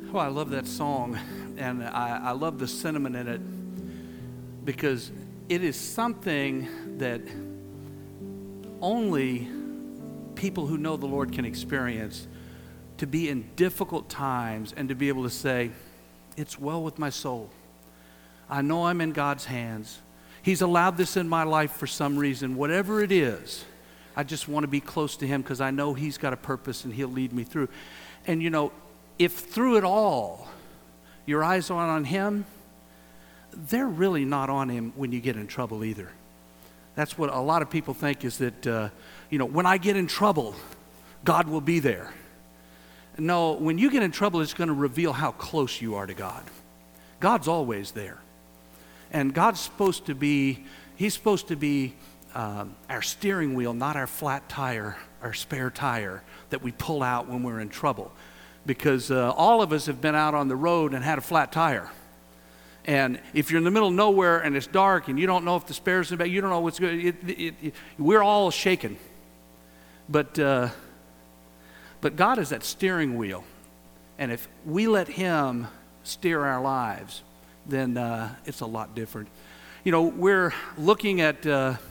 Oh, I love that song, and I love the sentiment in it because it is something that only people who know the Lord can experience, to be in difficult times and to be able to say, it's well with my soul. I know I'm in God's hands. He's allowed this in my life for some reason. Whatever it is, I just want to be close to Him because I know He's got a purpose and He'll lead me through. And you know, if through it all your eyes aren't on Him, they're really not on Him when you get in trouble either. That's what a lot of people think, is that, when I get in trouble, God will be there. No, when you get in trouble, it's going to reveal how close you are to God. God's always there. And God's supposed to be, He's supposed to be our steering wheel, not our flat tire, our spare tire that we pull out when we're in trouble. Because all of us have been out on the road and had a flat tire. And if you're in the middle of nowhere and it's dark and you don't know if the spare's in the back, you don't know what's good, we're all shaken. But God is that steering wheel. And if we let Him steer our lives, then it's a lot different. You know, we're looking at a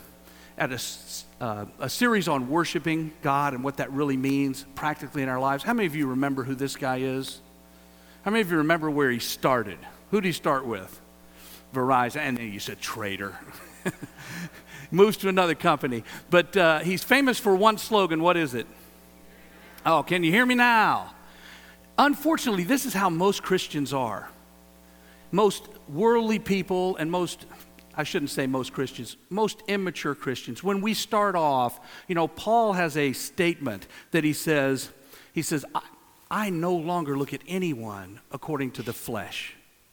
series on worshiping God and what that really means practically in our lives. How many of you remember who this guy is? How many of you remember where he started? Who did he start with? Verizon. And then you said traitor. Moves to another company. But he's famous for one slogan. What is it? Oh, can you hear me now? Unfortunately, this is how most Christians are. Most worldly people and I shouldn't say most Christians, most immature Christians. When we start off, Paul has a statement that he says, I no longer look at anyone according to the flesh.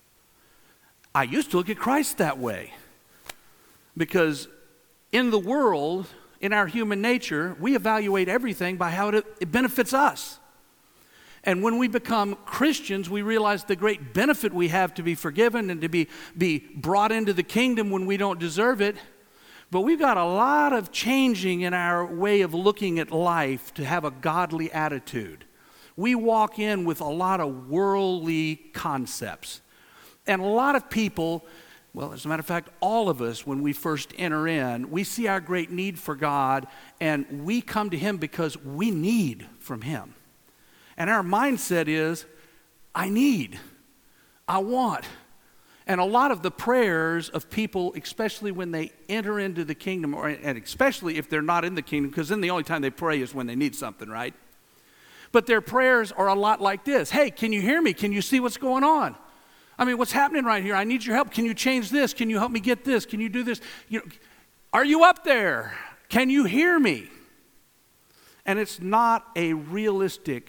I used to look at Christ that way. Because in the world, in our human nature, we evaluate everything by how it benefits us. And when we become Christians, we realize the great benefit we have to be forgiven and to be brought into the kingdom when we don't deserve it. But we've got a lot of changing in our way of looking at life to have a godly attitude. We walk in with a lot of worldly concepts. And a lot of people, well, as a matter of fact, all of us, when we first enter in, we see our great need for God, and we come to Him because we need from Him. And our mindset is, I need, I want. And a lot of the prayers of people, especially when they enter into the kingdom, and especially if they're not in the kingdom, because then the only time they pray is when they need something, right? But their prayers are a lot like this. Hey, can you hear me? Can you see what's going on? I mean, what's happening right here? I need your help. Can you change this? Can you help me get this? Can you do this? Are you up there? Can you hear me? And it's not a realistic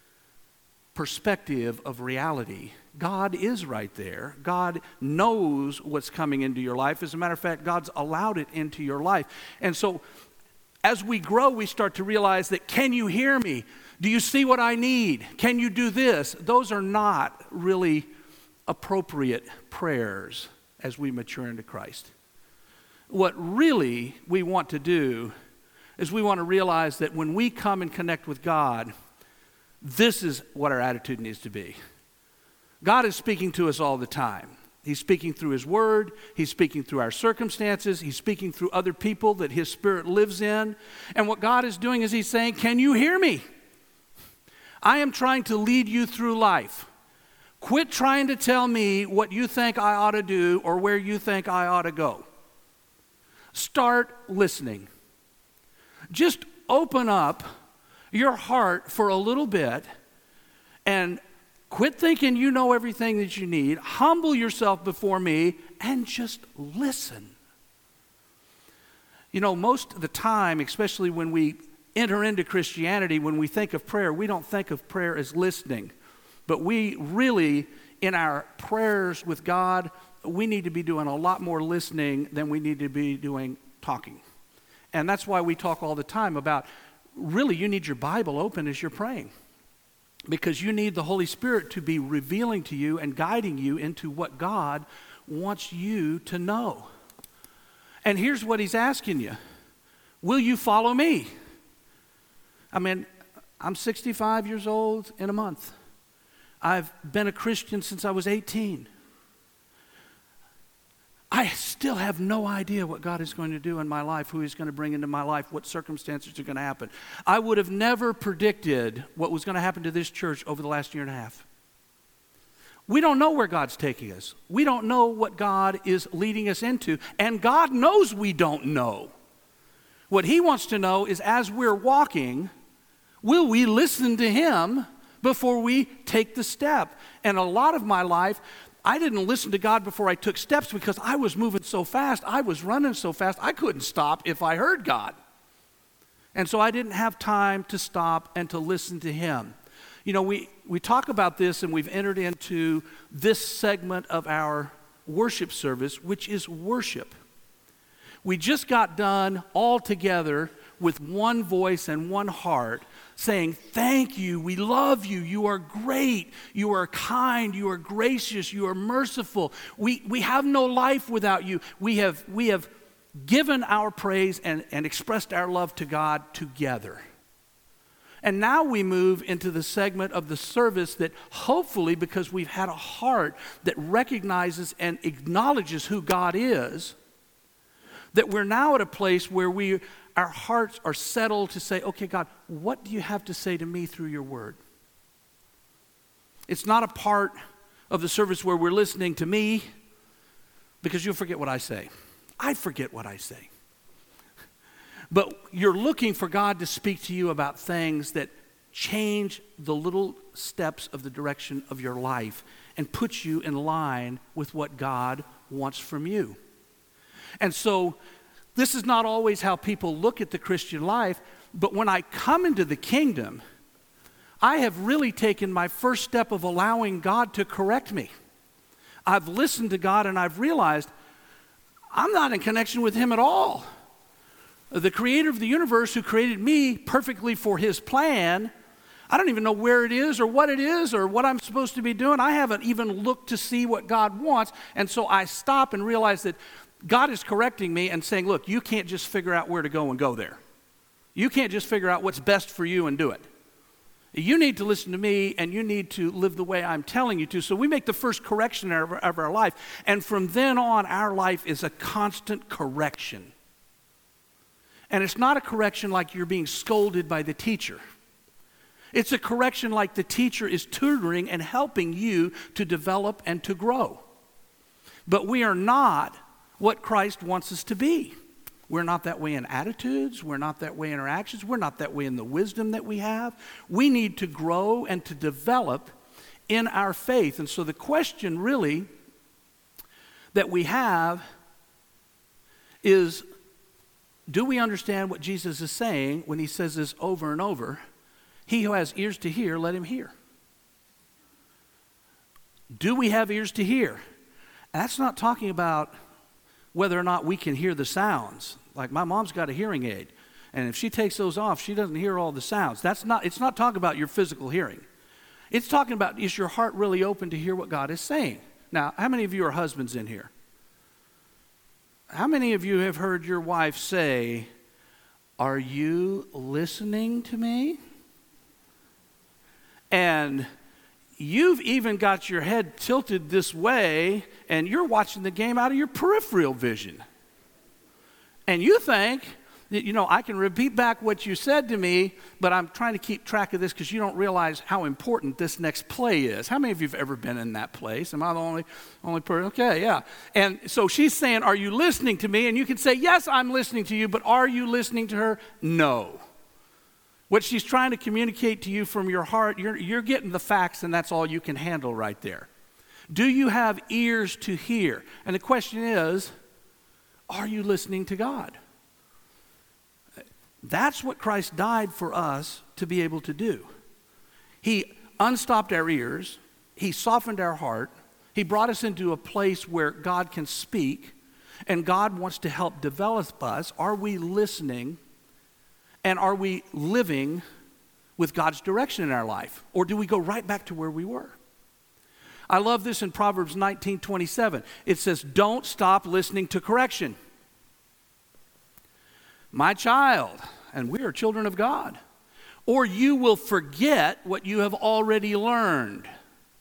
perspective of reality. God is right there. God knows what's coming into your life. As a matter of fact, God's allowed it into your life. And so as we grow, we start to realize that, can you hear me? Do you see what I need? Can you do this? Those are not really appropriate prayers as we mature into Christ. What really we want to do is we want to realize that when we come and connect with God, this is what our attitude needs to be. God is speaking to us all the time. He's speaking through His Word. He's speaking through our circumstances. He's speaking through other people that His Spirit lives in. And what God is doing is He's saying, can you hear me? I am trying to lead you through life. Quit trying to tell me what you think I ought to do or where you think I ought to go. Start listening. Just open up your heart for a little bit and quit thinking you know everything that you need. Humble yourself before me and just listen. Most of the time, especially when we enter into Christianity, when we think of prayer, we don't think of prayer as listening. But we really, in our prayers with God, we need to be doing a lot more listening than we need to be doing talking. And that's why we talk all the time about, really, you need your Bible open as you're praying. Because you need the Holy Spirit to be revealing to you and guiding you into what God wants you to know. And here's what He's asking you. Will you follow me? I mean, I'm 65 years old in a month. I've been a Christian since I was 18. I still have no idea what God is going to do in my life, who He's going to bring into my life, what circumstances are going to happen. I would have never predicted what was going to happen to this church over the last year and a half. We don't know where God's taking us. We don't know what God is leading us into, and God knows we don't know. What He wants to know is, as we're walking, will we listen to Him before we take the step? And a lot of my life, I didn't listen to God before I took steps because I was moving so fast. I was running so fast, I couldn't stop if I heard God. And so I didn't have time to stop and to listen to Him. You know, we talk about this, and we've entered into this segment of our worship service, which is worship. We just got done all together with one voice and one heart, saying, thank you, we love you, you are great, you are kind, you are gracious, you are merciful. We have no life without you. We have given our praise and expressed our love to God together. And now we move into the segment of the service that hopefully, because we've had a heart that recognizes and acknowledges who God is, that we're now at a place where our hearts are settled to say, okay, God, what do you have to say to me through your word? It's not a part of the service where we're listening to me, because you'll forget what I say. I forget what I say. But you're looking for God to speak to you about things that change the little steps of the direction of your life and put you in line with what God wants from you. And so this is not always how people look at the Christian life, but when I come into the kingdom, I have really taken my first step of allowing God to correct me. I've listened to God and I've realized I'm not in connection with Him at all. The creator of the universe, who created me perfectly for His plan, I don't even know where it is or what I'm supposed to be doing. I haven't even looked to see what God wants. And so I stop and realize that God is correcting me and saying, look, you can't just figure out where to go and go there. You can't just figure out what's best for you and do it. You need to listen to me, and you need to live the way I'm telling you to. So we make the first correction of our life. And from then on, our life is a constant correction. And it's not a correction like you're being scolded by the teacher. It's a correction like the teacher is tutoring and helping you to develop and to grow. But we are not what Christ wants us to be. We're not that way in attitudes. We're not that way in our actions. We're not that way in the wisdom that we have. We need to grow and to develop in our faith. And so the question really that we have is, do we understand what Jesus is saying when He says this over and over? He who has ears to hear, let him hear. Do we have ears to hear? And that's not talking about whether or not we can hear the sounds. Like my mom's got a hearing aid, and if she takes those off, she doesn't hear all the sounds. It's not talking about your physical hearing. It's talking about, is your heart really open to hear what God is saying? Now, how many of you are husbands in here? How many of you have heard your wife say, are you listening to me? And you've even got your head tilted this way, and you're watching the game out of your peripheral vision. And you think that, I can repeat back what you said to me, but I'm trying to keep track of this because you don't realize how important this next play is. How many of you have ever been in that place? Am I the only person? Okay, yeah. And so she's saying, are you listening to me? And you can say, yes, I'm listening to you, but are you listening to her? No. What she's trying to communicate to you from your heart, you're getting the facts, and that's all you can handle right there. Do you have ears to hear? And the question is, are you listening to God? That's what Christ died for us to be able to do. He unstopped our ears. He softened our heart. He brought us into a place where God can speak, and God wants to help develop us. Are we listening, and are we living with God's direction in our life? Or do we go right back to where we were? I love this in Proverbs 19:27. It says, don't stop listening to correction. My child, and we are children of God, or you will forget what you have already learned.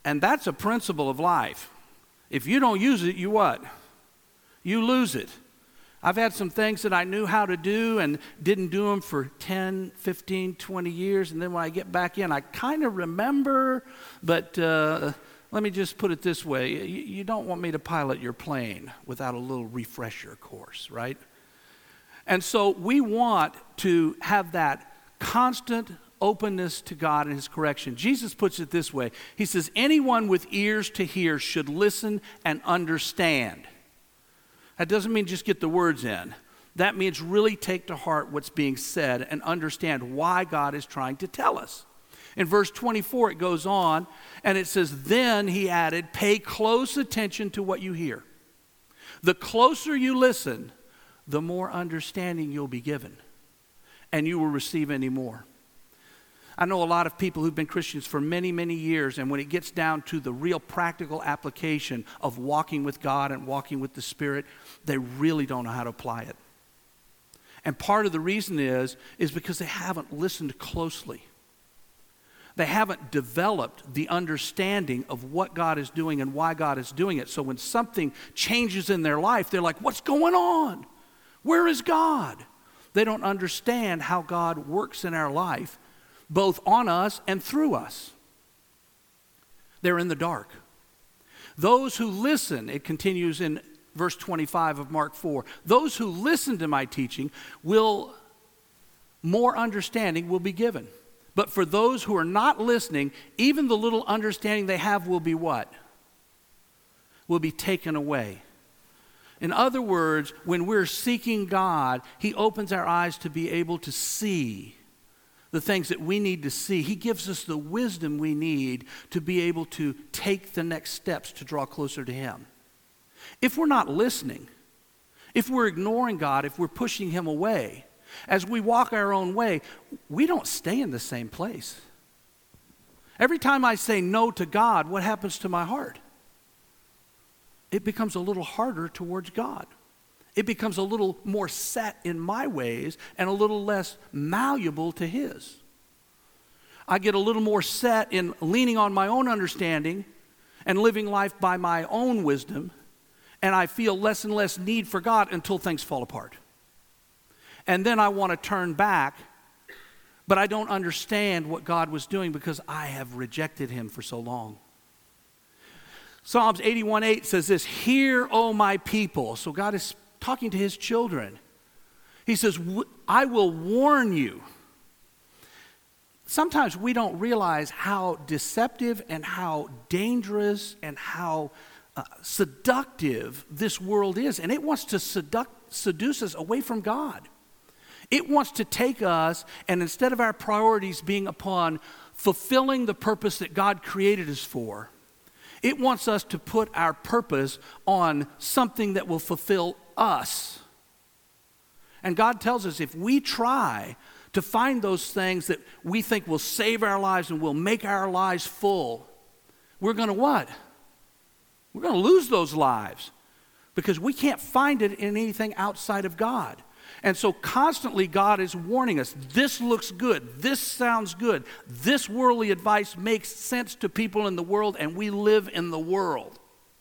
And that's a principle of life. If you don't use it, you what? You lose it. I've had some things that I knew how to do and didn't do them for 10, 15, 20 years. And then when I get back in, I kind of remember, but let me just put it this way. You don't want me to pilot your plane without a little refresher course, right? And so we want to have that constant openness to God and his correction. Jesus puts it this way. He says, anyone with ears to hear should listen and understand. That doesn't mean just get the words in. That means really take to heart what's being said and understand why God is trying to tell us. In verse 24, it goes on, and it says, then he added, pay close attention to what you hear. The closer you listen, the more understanding you'll be given, and you will receive any more. I know a lot of people who've been Christians for many, many years, and when it gets down to the real practical application of walking with God and walking with the Spirit, they really don't know how to apply it. And part of the reason is because they haven't listened closely. They haven't developed the understanding of what God is doing and why God is doing it. So when something changes in their life, they're like, what's going on? Where is God? They don't understand how God works in our life, both on us and through us. They're in the dark. Those who listen, it continues in verse 25 of Mark 4, those who listen to my teaching more understanding will be given. But for those who are not listening, even the little understanding they have will be what? Will be taken away. In other words, when we're seeking God, he opens our eyes to be able to see the things that we need to see. He gives us the wisdom we need to be able to take the next steps to draw closer to him. If we're not listening, if we're ignoring God, if we're pushing him away, as we walk our own way, we don't stay in the same place. Every time I say no to God, what happens to my heart? It becomes a little harder towards God. It becomes a little more set in my ways and a little less malleable to his. I get a little more set in leaning on my own understanding and living life by my own wisdom, and I feel less and less need for God until things fall apart. And then I want to turn back, but I don't understand what God was doing because I have rejected him for so long. Psalms 81:8 says this, hear, O my people. So God is talking to his children. He says, I will warn you. Sometimes we don't realize how deceptive and how dangerous and how seductive this world is. And it wants to seduce us away from God. It wants to take us, and instead of our priorities being upon fulfilling the purpose that God created us for, it wants us to put our purpose on something that will fulfill us. And God tells us if we try to find those things that we think will save our lives and will make our lives full, we're going to what? We're going to lose those lives because we can't find it in anything outside of God. And so constantly God is warning us, this looks good, this sounds good, this worldly advice makes sense to people in the world, and we live in the world.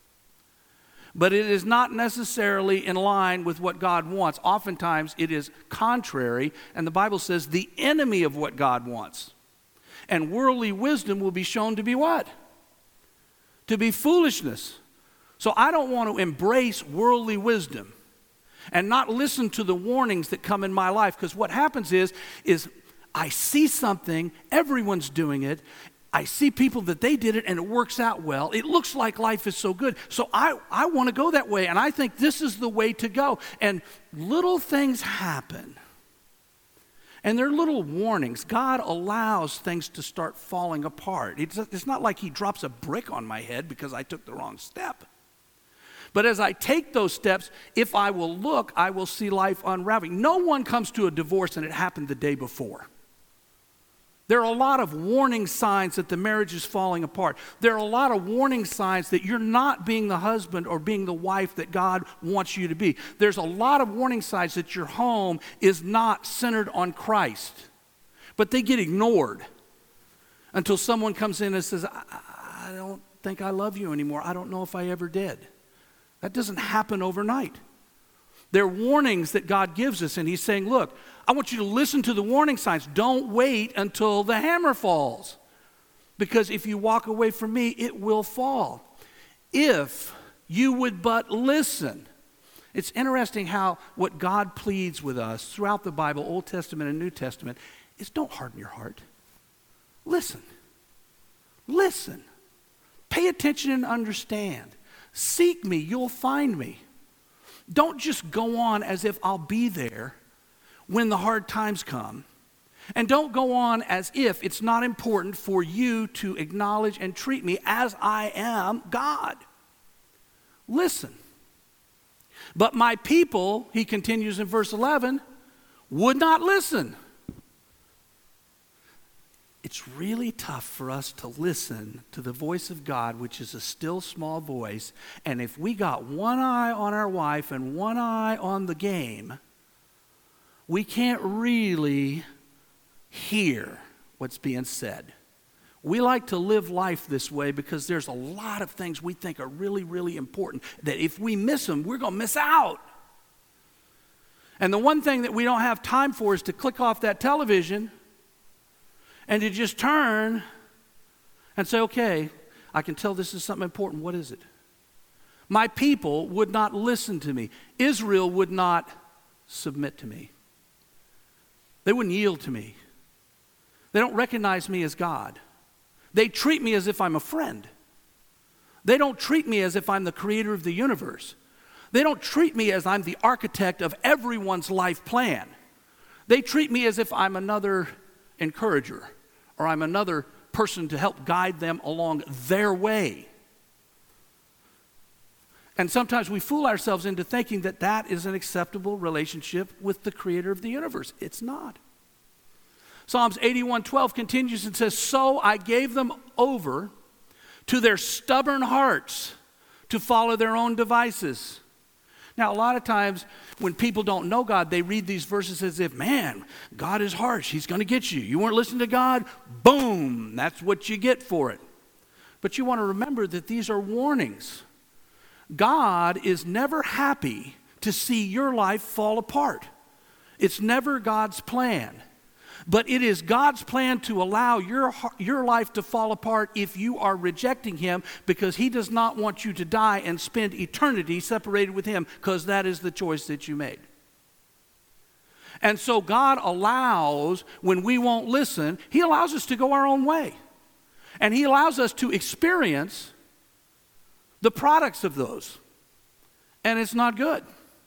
But it is not necessarily in line with what God wants. Oftentimes it is contrary, and the Bible says the enemy of what God wants. And worldly wisdom will be shown to be what? To be foolishness. So I don't want to embrace worldly wisdom and not listen to the warnings that come in my life, because what happens is I see something, everyone's doing it, I see people that they did it and it works out well. It looks like life is so good. So I want to go that way, and I think this is the way to go. And little things happen. And they're little warnings. God allows things to start falling apart. It's not like he drops a brick on my head because I took the wrong step. But as I take those steps, if I will look, I will see life unraveling. No one comes to a divorce and it happened the day before. There are a lot of warning signs that the marriage is falling apart. There are a lot of warning signs that you're not being the husband or being the wife that God wants you to be. There's a lot of warning signs that your home is not centered on Christ. But they get ignored until someone comes in and says, I don't think I love you anymore. I don't know if I ever did. That doesn't happen overnight. There are warnings that God gives us, and he's saying, look, I want you to listen to the warning signs. Don't wait until the hammer falls. Because if you walk away from me, it will fall. If you would but listen. It's interesting how what God pleads with us throughout the Bible, Old Testament and New Testament, is don't harden your heart. Listen. Listen. Pay attention and understand. Seek me, you'll find me. Don't just go on as if I'll be there when the hard times come. And don't go on as if it's not important for you to acknowledge and treat me as I am God. Listen. But my people, he continues in verse 11, would not listen. It's really tough for us to listen to the voice of God, which is a still small voice. And if we got one eye on our wife and one eye on the game, we can't really hear what's being said. We like to live life this way because there's a lot of things we think are really, really important that if we miss them, we're going to miss out. And the one thing that we don't have time for is to click off that television and to just turn and say, okay, I can tell this is something important. What is it? My people would not listen to me. Israel would not submit to me. They wouldn't yield to me. They don't recognize me as God. They treat me as if I'm a friend. They don't treat me as if I'm the creator of the universe. They don't treat me as I'm the architect of everyone's life plan. They treat me as if I'm another encourager or I'm another person to help guide them along their way. And sometimes we fool ourselves into thinking that that is an acceptable relationship with the creator of the universe. It's not. Psalms 81:12 continues and says, so I gave them over to their stubborn hearts to follow their own devices. Now, a lot of times when people don't know God, they read these verses as if, man, God is harsh. He's going to get you. You weren't listening to God? Boom. That's what you get for it. But you want to remember that these are warnings. God is never happy to see your life fall apart. It's never God's plan. But it is God's plan to allow your life to fall apart if you are rejecting him, because he does not want you to die and spend eternity separated with him, because that is the choice that you made. And so God allows, when we won't listen, he allows us to go our own way. And he allows us to experience the products of those. And it's not good.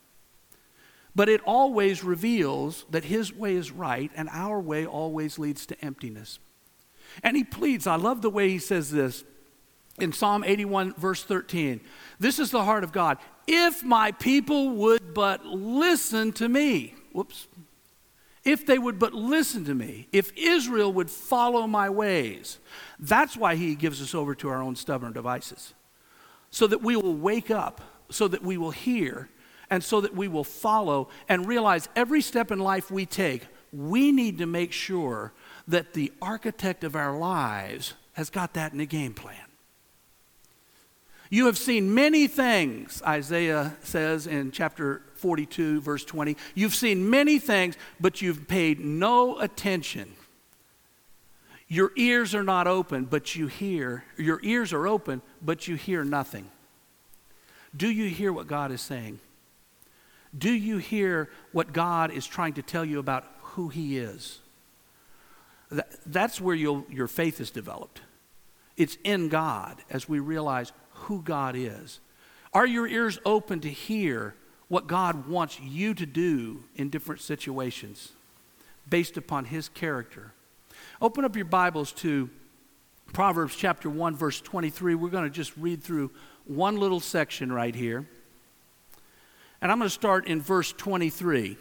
But it always reveals that his way is right and our way always leads to emptiness. And he pleads, I love the way he says this in Psalm 81 verse 13. This is the heart of God. If my people would but listen to me. Whoops. If they would but listen to me. If Israel would follow my ways. That's why he gives us over to our own stubborn devices. So that we will wake up. So that we will hear. And so that we will follow and realize every step in life we take, we need to make sure that the architect of our lives has got that in the game plan. You have seen many things, Isaiah says in chapter 42, verse 20. You've seen many things, but you've paid no attention. Your ears are not open, but you hear. Your ears are open, but you hear nothing. Do you hear what God is saying? Do you hear what God is trying to tell you about who he is? That's where your faith is developed. It's in God as we realize who God is. Are your ears open to hear what God wants you to do in different situations based upon his character? Open up your Bibles to Proverbs chapter 1, verse 23. We're going to just read through one little section right here. And I'm going to start in verse 23.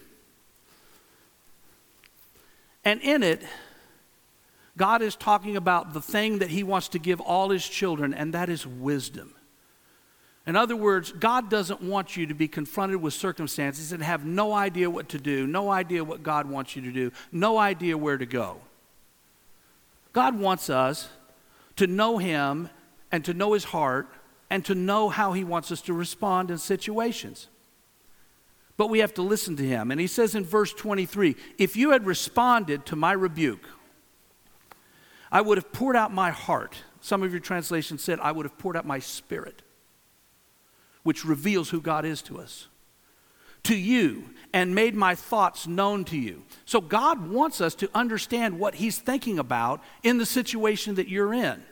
And in it, God is talking about the thing that he wants to give all his children, and that is wisdom. In other words, God doesn't want you to be confronted with circumstances and have no idea what to do, no idea what God wants you to do, no idea where to go. God wants us to know him and to know his heart and to know how he wants us to respond in situations. But we have to listen to him. And he says in verse 23, if you had responded to my rebuke, I would have poured out my heart. Some of your translations said, I would have poured out my spirit, which reveals who God is to us, to you, and made my thoughts known to you. So God wants us to understand what he's thinking about in the situation that you're in.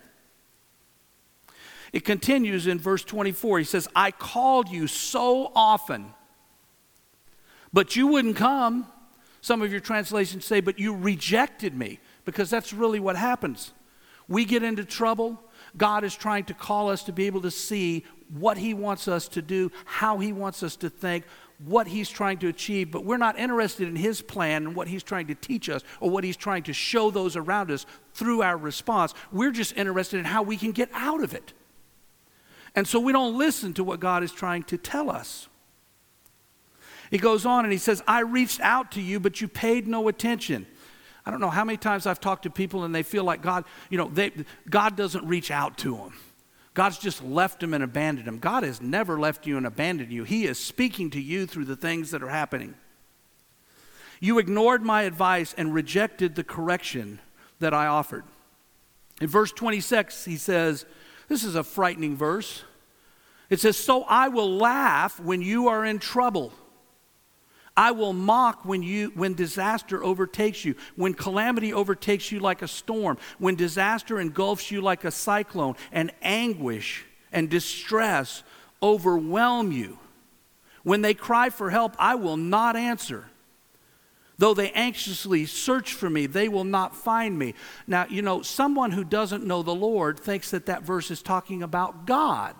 It continues in verse 24. He says, I called you so often, but you wouldn't come. Some of your translations say, but you rejected me, because that's really what happens. We get into trouble. God is trying to call us to be able to see what he wants us to do, how he wants us to think, what he's trying to achieve, but we're not interested in his plan and what he's trying to teach us or what he's trying to show those around us through our response. We're just interested in how we can get out of it. And so we don't listen to what God is trying to tell us. He goes on and he says, I reached out to you, but you paid no attention. I don't know how many times I've talked to people and they feel like God, God doesn't reach out to them. God's just left them and abandoned them. God has never left you and abandoned you. He is speaking to you through the things that are happening. You ignored my advice and rejected the correction that I offered. In verse 26, he says, this is a frightening verse. It says, so I will laugh when you are in trouble. I will mock when disaster overtakes you, when calamity overtakes you like a storm, when disaster engulfs you like a cyclone, and anguish and distress overwhelm you. When they cry for help, I will not answer. Though they anxiously search for me, they will not find me. Now, someone who doesn't know the Lord thinks that verse is talking about God.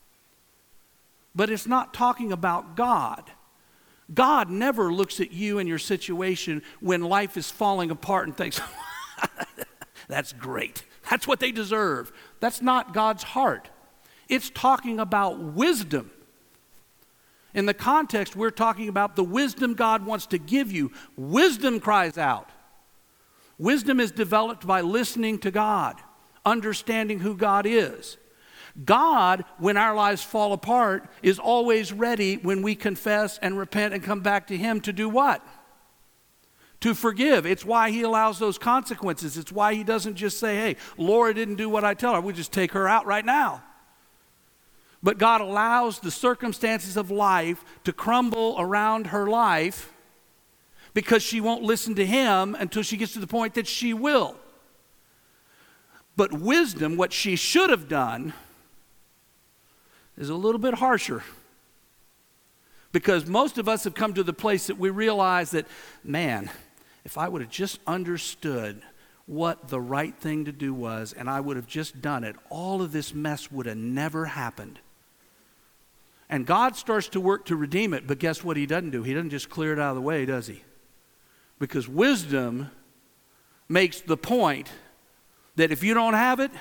But it's not talking about God. God never looks at you and your situation when life is falling apart and thinks, that's great. That's what they deserve. That's not God's heart. It's talking about wisdom. In the context, we're talking about the wisdom God wants to give you. Wisdom cries out. Wisdom is developed by listening to God, understanding who God is. God, when our lives fall apart, is always ready when we confess and repent and come back to him to do what? To forgive. It's why he allows those consequences. It's why he doesn't just say, hey, Laura didn't do what I tell her. We just take her out right now. But God allows the circumstances of life to crumble around her life because she won't listen to him until she gets to the point that she will. But wisdom, what she should have done, is a little bit harsher. Because most of us have come to the place that we realize that, man, if I would have just understood what the right thing to do was and I would have just done it, all of this mess would have never happened. And God starts to work to redeem it, but guess what he doesn't do? He doesn't just clear it out of the way, does he? Because wisdom makes the point that if you don't have it,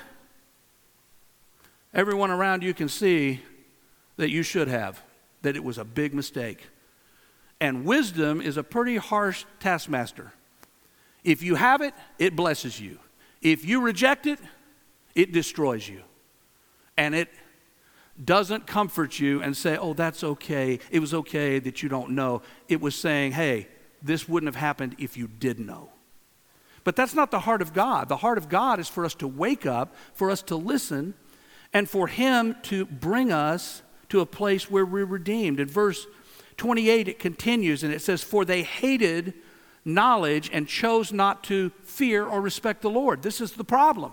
everyone around you can see that you should have, that it was a big mistake. And wisdom is a pretty harsh taskmaster. If you have it, it blesses you. If you reject it, it destroys you. And it doesn't comfort you and say, oh, that's okay. It was okay that you don't know. It was saying, hey, this wouldn't have happened if you did know. But that's not the heart of God. The heart of God is for us to wake up, for us to listen, and for him to bring us to a place where we're redeemed. In verse 28, it continues and it says, for they hated knowledge and chose not to fear or respect the Lord. This is the problem.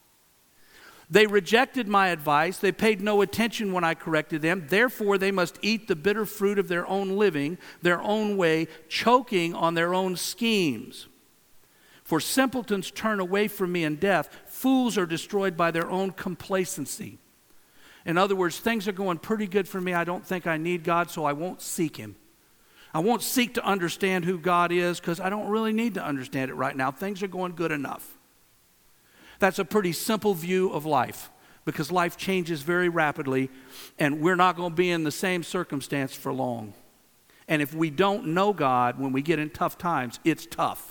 They rejected my advice. They paid no attention when I corrected them. Therefore, they must eat the bitter fruit of their own living, their own way, choking on their own schemes. For simpletons turn away from me in death. Fools are destroyed by their own complacency. In other words, things are going pretty good for me. I don't think I need God, so I won't seek him. I won't seek to understand who God is because I don't really need to understand it right now. Things are going good enough. That's a pretty simple view of life because life changes very rapidly and we're not going to be in the same circumstance for long. And if we don't know God, when we get in tough times, it's tough.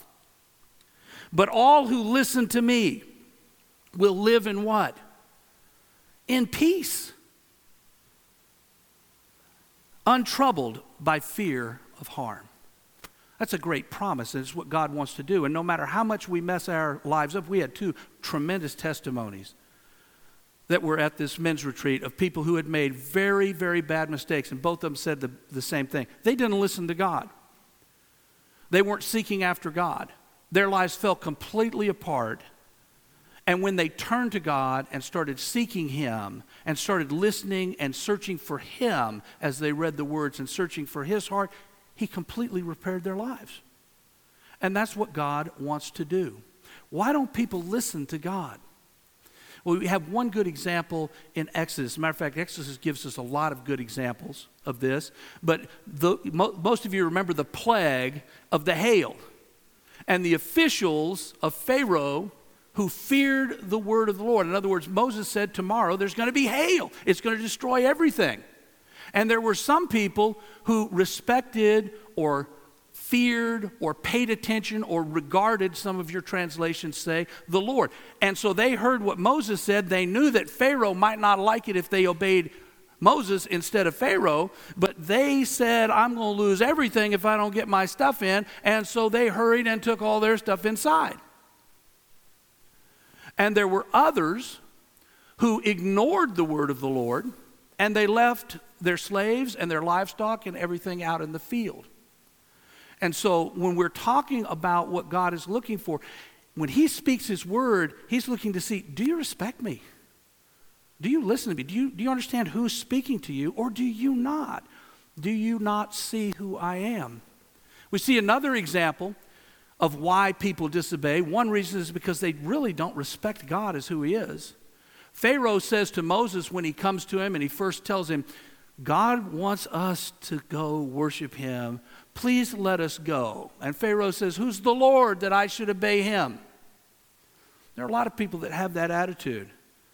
But all who listen to me will live in what? in peace, untroubled by fear of harm. That's a great promise, and it's what God wants to do. And no matter how much we mess our lives up, we had 2 tremendous testimonies that were at this men's retreat of people who had made very, very bad mistakes, and both of them said the same thing. They didn't listen to God. They weren't seeking after God. Their lives fell completely apart. And when they turned to God and started seeking Him and started listening and searching for Him as they read the words and searching for His heart, He completely repaired their lives. And that's what God wants to do. Why don't people listen to God? Well, we have one good example in Exodus. As a matter of fact, Exodus gives us a lot of good examples of this. But most of you remember the plague of the hail. And the officials of Pharaoh who feared the word of the Lord. In other words, Moses said, tomorrow there's going to be hail. It's going to destroy everything. And there were some people who respected or feared or paid attention or regarded, some of your translations say, the Lord. And so they heard what Moses said. They knew that Pharaoh might not like it if they obeyed Moses instead of Pharaoh, but they said, I'm going to lose everything if I don't get my stuff in. And so they hurried and took all their stuff inside. And there were others who ignored the word of the Lord, and they left their slaves and their livestock and everything out in the field. And so when we're talking about what God is looking for, when He speaks His word, He's looking to see, do you respect me? Do you listen to me? Do you understand who's speaking to you, or do you not? Do you not see who I am? We see another example of why people disobey. One reason is because they really don't respect God as who He is. Pharaoh says to Moses when he comes to him and he first tells him, God wants us to go worship Him. Please let us go. And Pharaoh says, who's the Lord that I should obey Him? There are a lot of people that have that attitude.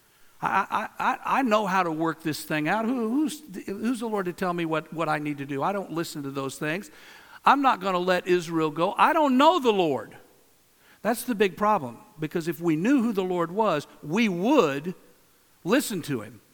I know how to work this thing out. Who's the Lord to tell me what I need to do? I don't listen to those things. I'm not going to let Israel go. I don't know the Lord. That's the big problem. Because if we knew who the Lord was, we would listen to Him.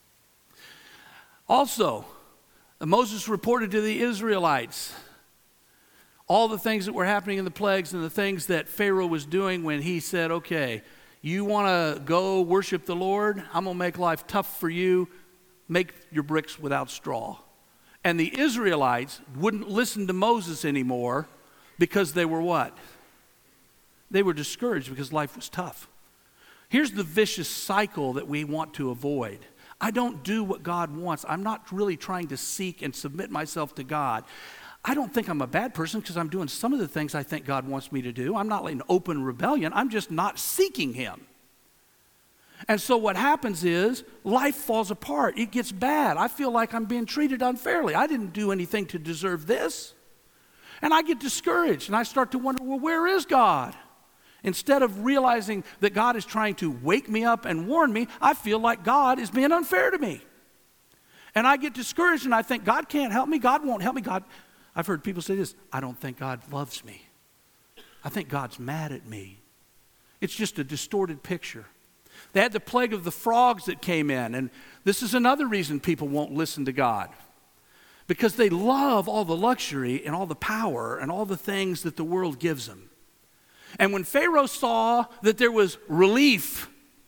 Also, Moses reported to the Israelites all the things that were happening in the plagues and the things that Pharaoh was doing when he said, okay, you want to go worship the Lord? I'm going to make life tough for you. Make your bricks without straw. And the Israelites wouldn't listen to Moses anymore because they were what? They were discouraged because life was tough. Here's the vicious cycle that we want to avoid. I don't do what God wants. I'm not really trying to seek and submit myself to God. I don't think I'm a bad person because I'm doing some of the things I think God wants me to do. I'm not in open rebellion. I'm just not seeking Him. And so what happens is life falls apart. It gets bad. I feel like I'm being treated unfairly. I didn't do anything to deserve this. And I get discouraged and I start to wonder, well, where is God? Instead of realizing that God is trying to wake me up and warn me, I feel like God is being unfair to me. And I get discouraged and I think, God can't help me. God won't help me. I've heard people say this, I don't think God loves me. I think God's mad at me. It's just a distorted picture. They had the plague of the frogs that came in, and this is another reason people won't listen to God. Because they love all the luxury and all the power and all the things that the world gives them. And when Pharaoh saw that there was relief,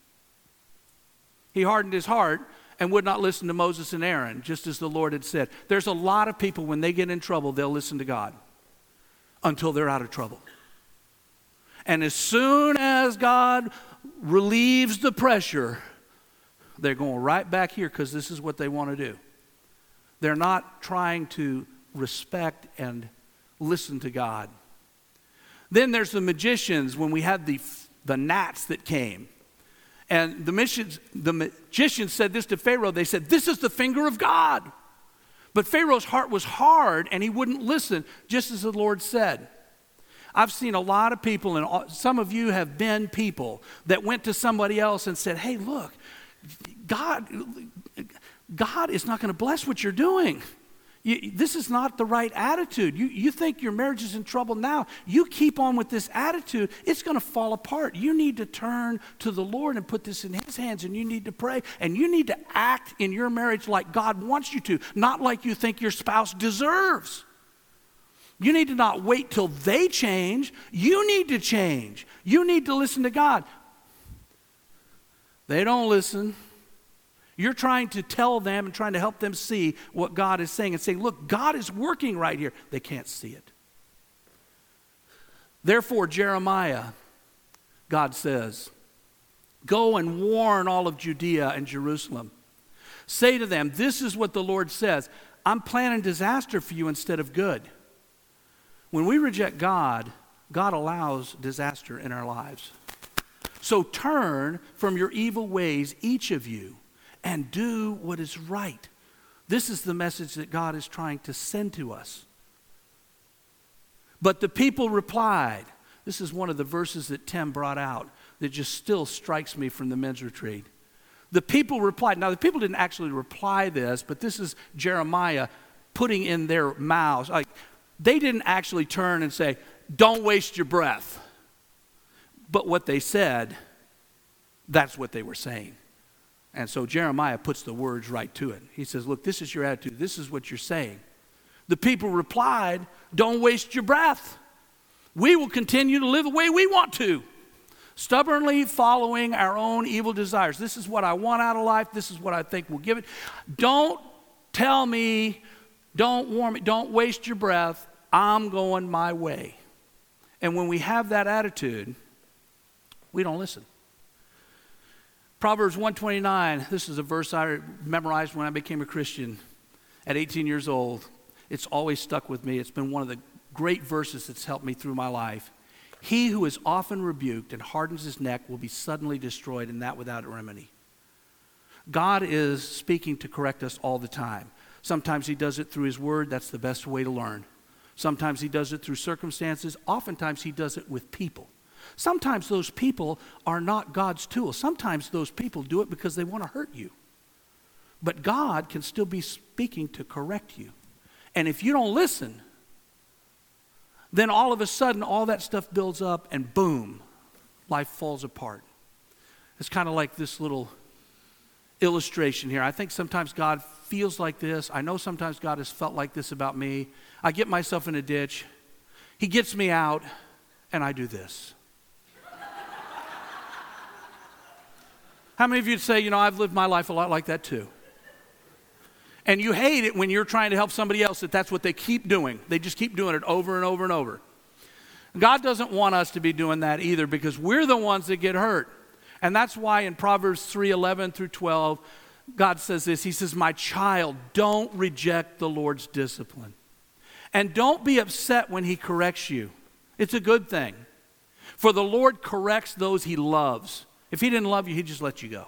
he hardened his heart and would not listen to Moses and Aaron, just as the Lord had said. There's a lot of people, when they get in trouble, they'll listen to God until they're out of trouble. And as soon as God relieves the pressure, they're going right back here because this is what they want to do. They're not trying to respect and listen to God. Then there's the magicians when we had the gnats that came. And the magicians said this to Pharaoh. They said, this is the finger of God. But Pharaoh's heart was hard and he wouldn't listen, just as the Lord said. I've seen a lot of people, and some of you have been people that went to somebody else and said, hey, look, God is not going to bless what you're doing. This is not the right attitude. You think your marriage is in trouble now. You keep on with this attitude, it's going to fall apart. You need to turn to the Lord and put this in His hands, and you need to pray, and you need to act in your marriage like God wants you to, not like you think your spouse deserves. You need to not wait till they change. You need to change. You need to listen to God. They don't listen. You're trying to tell them and trying to help them see what God is saying and say, look, God is working right here. They can't see it. Therefore, Jeremiah, God says, go and warn all of Judea and Jerusalem. Say to them, this is what the Lord says. I'm planning disaster for you instead of good. When we reject God, God allows disaster in our lives. So turn from your evil ways, each of you, and do what is right. This is the message that God is trying to send to us. But the people replied. This is one of the verses that Tim brought out that just still strikes me from the men's retreat. The people replied. Now, the people didn't actually reply this, but this is Jeremiah putting in their mouths. Like, they didn't actually turn and say, don't waste your breath. But what they said, that's what they were saying. And so Jeremiah puts the words right to it. He says, look, this is your attitude. This is what you're saying. The people replied, don't waste your breath. We will continue to live the way we want to, stubbornly following our own evil desires. This is what I want out of life. This is what I think will give it. Don't tell me, don't warn me, don't waste your breath. I'm going my way. And when we have that attitude, we don't listen. Proverbs 129, this is a verse I memorized when I became a Christian at 18 years old. It's always stuck with me. It's been one of the great verses that's helped me through my life. He who is often rebuked and hardens his neck will be suddenly destroyed, and that without a remedy. God is speaking to correct us all the time. Sometimes He does it through His word. That's the best way to learn. Sometimes He does it through circumstances. Oftentimes He does it with people. Sometimes those people are not God's tools. Sometimes those people do it because they want to hurt you. But God can still be speaking to correct you. And if you don't listen, then all of a sudden all that stuff builds up and boom, life falls apart. It's kind of like this little illustration here. I think sometimes God feels like this. I know sometimes God has felt like this about me. I get myself in a ditch. He gets me out, and I do this. How many of you would say, I've lived my life a lot like that too? And you hate it when you're trying to help somebody else that's what they keep doing. They just keep doing it over and over and over. God doesn't want us to be doing that either, because we're the ones that get hurt. And that's why in Proverbs 3:11 through 12, God says this. He says, my child, don't reject the Lord's discipline. And don't be upset when He corrects you. It's a good thing. For the Lord corrects those He loves. If He didn't love you, He'd just let you go.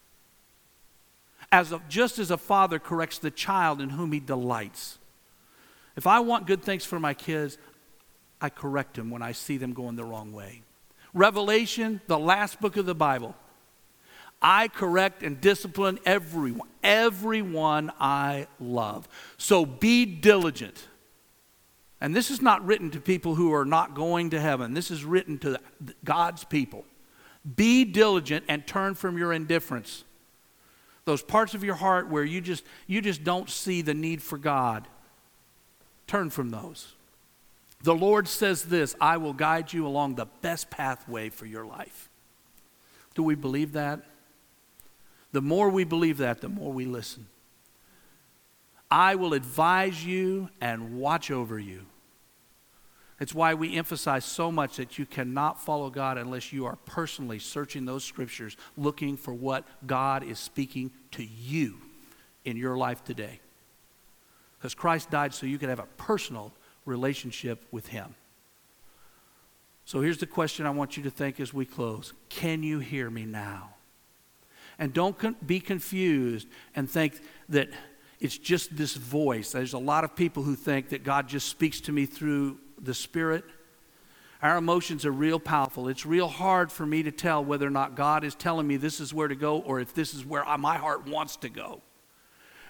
Just as a father corrects the child in whom he delights. If I want good things for my kids, I correct them when I see them going the wrong way. Revelation, the last book of the Bible. I correct and discipline everyone I love. So be diligent. And this is not written to people who are not going to heaven. This is written to God's people. Be diligent and turn from your indifference. Those parts of your heart where you just don't see the need for God. Turn from those. The Lord says this, I will guide you along the best pathway for your life. Do we believe that? The more we believe that, the more we listen. I will advise you and watch over you. It's why we emphasize so much that you cannot follow God unless you are personally searching those scriptures, looking for what God is speaking to you in your life today. Because Christ died so you could have a personal relationship with Him. So here's the question I want you to think as we close. Can you hear me now? And don't be confused and think that it's just this voice. There's a lot of people who think that God just speaks to me through the Spirit. Our emotions are real powerful. It's real hard for me to tell whether or not God is telling me this is where to go or if this is where my heart wants to go.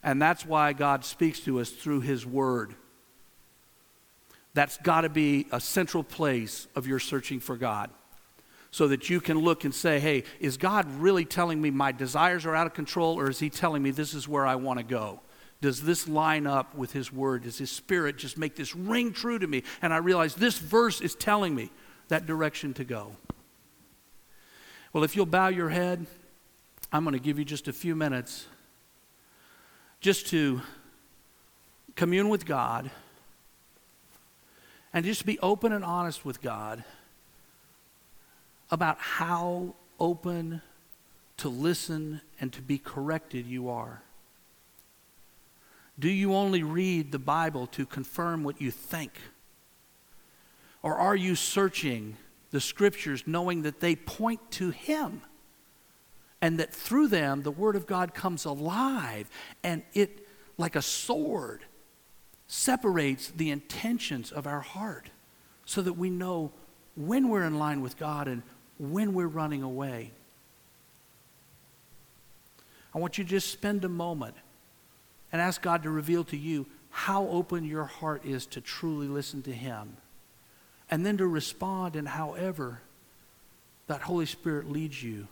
And that's why God speaks to us through his word. That's got to be a central place of your searching for God, so that you can look and say, hey, is God really telling me my desires are out of control, or is he telling me this is where I want to go? Does this line up with his word? Does his spirit just make this ring true to me? And I realize this verse is telling me that direction to go. Well, if you'll bow your head, I'm going to give you just a few minutes just to commune with God and just be open and honest with God about how open to listen and to be corrected you are. Do you only read the Bible to confirm what you think? Or are you searching the scriptures knowing that they point to him, and that through them the word of God comes alive, and it, like a sword, separates the intentions of our heart so that we know when we're in line with God and when we're running away? I want you to just spend a moment and ask God to reveal to you how open your heart is to truly listen to him, and then to respond in however that Holy Spirit leads you.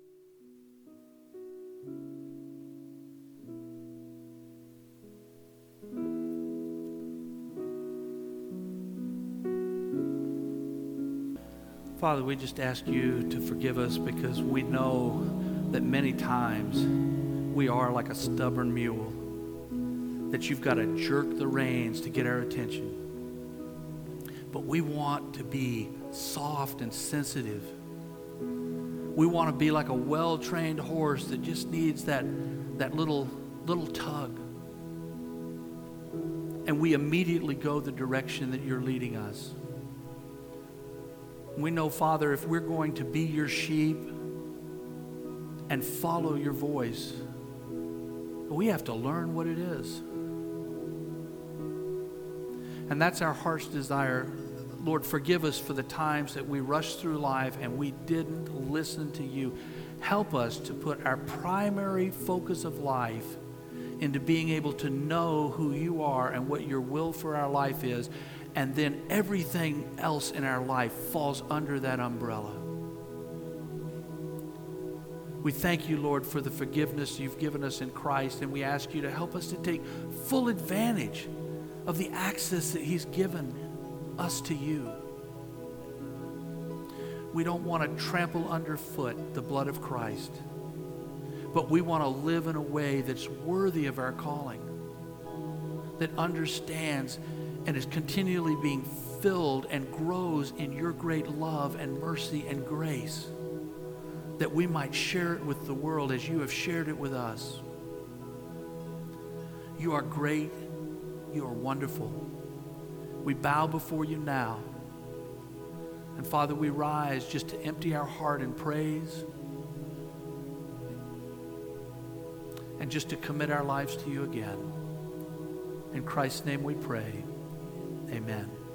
Father, we just ask you to forgive us, because we know that many times we are like a stubborn mule, that you've got to jerk the reins to get our attention. But we want to be soft and sensitive. We want to be like a well-trained horse that just needs that little tug. And we immediately go the direction that you're leading us. We know, Father, if we're going to be your sheep and follow your voice, we have to learn what it is. And that's our heart's desire. Lord, forgive us for the times that we rushed through life and we didn't listen to you. Help us to put our primary focus of life into being able to know who you are and what your will for our life is, and then everything else in our life falls under that umbrella. We thank you, Lord, for the forgiveness you've given us in Christ, and we ask you to help us to take full advantage of the access that he's given us to you. We don't want to trample underfoot the blood of Christ, but we want to live in a way that's worthy of our calling, that understands and is continually being filled and grows in your great love and mercy and grace, that we might share it with the world as you have shared it with us. You are great. You are wonderful. We bow before you now. And Father, we rise just to empty our heart in praise and just to commit our lives to you again. In Christ's name we pray. Amen.